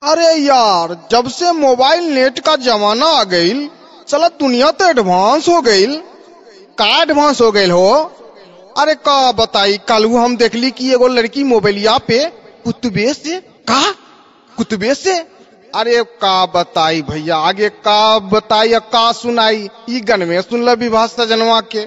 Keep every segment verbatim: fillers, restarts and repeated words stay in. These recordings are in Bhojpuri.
अरे यार, जब से मोबाइल नेट का जमाना आ गईल, चला दुनिया तो एडवांस हो गईल। का एडवांस हो गईल हो? अरे का बताई, कल हम देखली कि एगो लड़की मोबाइलिया पे कुतबे से का कुतबे से अरे का बताई भैया, आगे का बताई का सुनाई, ई गन में सुन ल विवाह सजनवा के।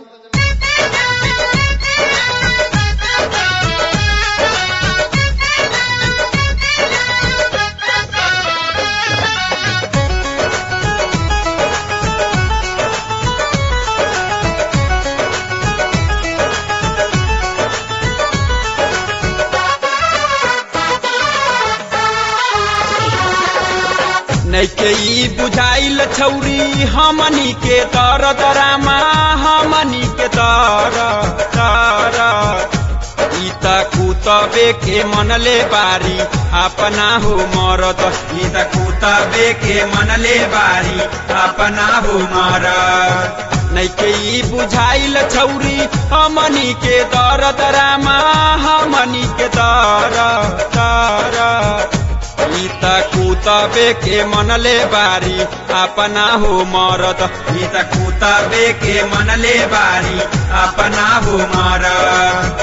नैके ई बुझाइल छौरी हमनी के दर्द रामा, हमनी के दर्द दर्द। ई त कुतबे के मनले बारी अपना हो मरद, ई त कुतबे के मनले बारी अपना हो मरद। नैके ई बुझाइल छौरी हमनी के दर्द रामा, हमनी के दर्द दर्द। ई त कुतबे के मनले बारी अपना हो मरद, ई त कुतबे के मनले बारी अपना हो मरद।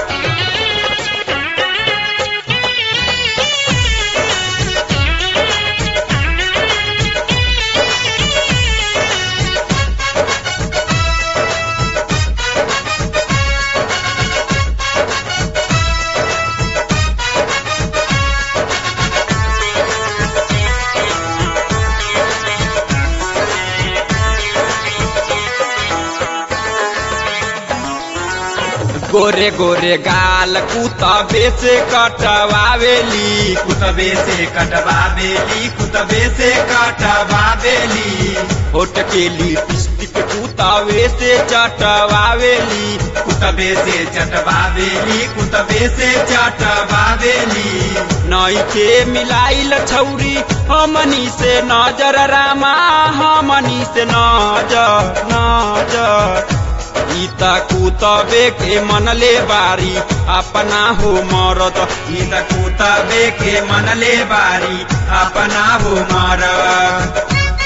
गोरे गोरे गाल कुतबे से कटवावेली, कुतबे से कटवावेली, कुतबे से कटवावेली। होठ के लिपस्टिक कुतबे से चटवावेली, कुतबे से चटवावेली, कुतबे से चटवावेली। नइखे मिलाइल छौरी हमनी से नजर रामा, हमनी से नजर नजर। ई त कुतबे के मनले बारी अपना हो मरद, ई त कुतबे के मनले बारी अपना हो मरद।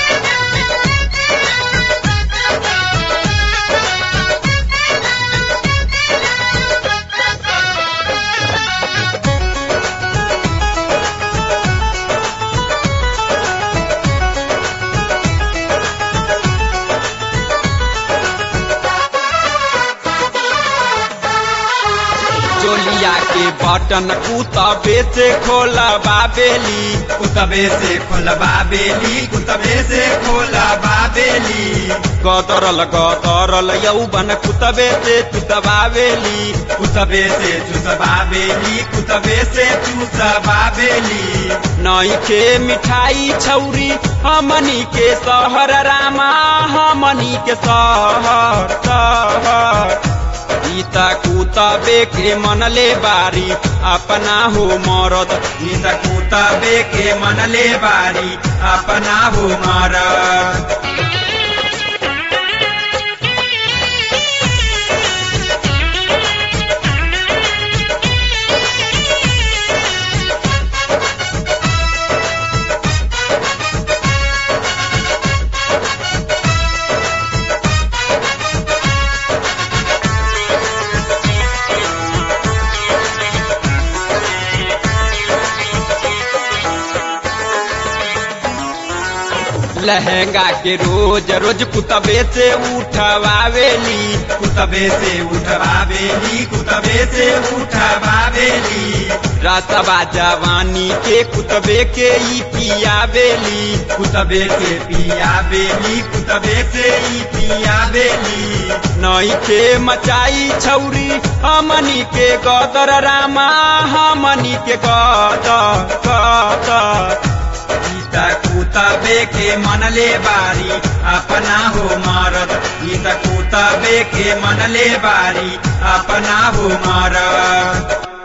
चोलिया के बटन कुतबे से खोलबाबेली, कुतबे से खोलबाबेली, कुतबे से खोलबाबेली। गदरल गदरल यौवन कुतबे से चुसबाबेली, कुतबे से चुसबाबेली, कुतबे से चुसबाबेली। नइखे मिठाई छौरी हमनी के शहर रामा, हमनी के शहर शहर। ई त कुतबे के मनले बारी अपना हो मरद, ई त कुतबे के मनले बारी अपना हो मरद। लहंगा के रोज रोज कुतबे से उठवावेली, कुतबे से उठवावेली, कुतबे से उठवावेली। रातबा जवानी के कुतबे के ई पियावेली, कुतबे के पियावेली, कुतबे से ई पियावेली। नइखे मचाई छौरी हमनी के गदर रामा, हमनी के गदर गदर। कुतबे के मनले बारी अपना हो मरद, ई त कुतबे के मनले बारी अपना हो मरद।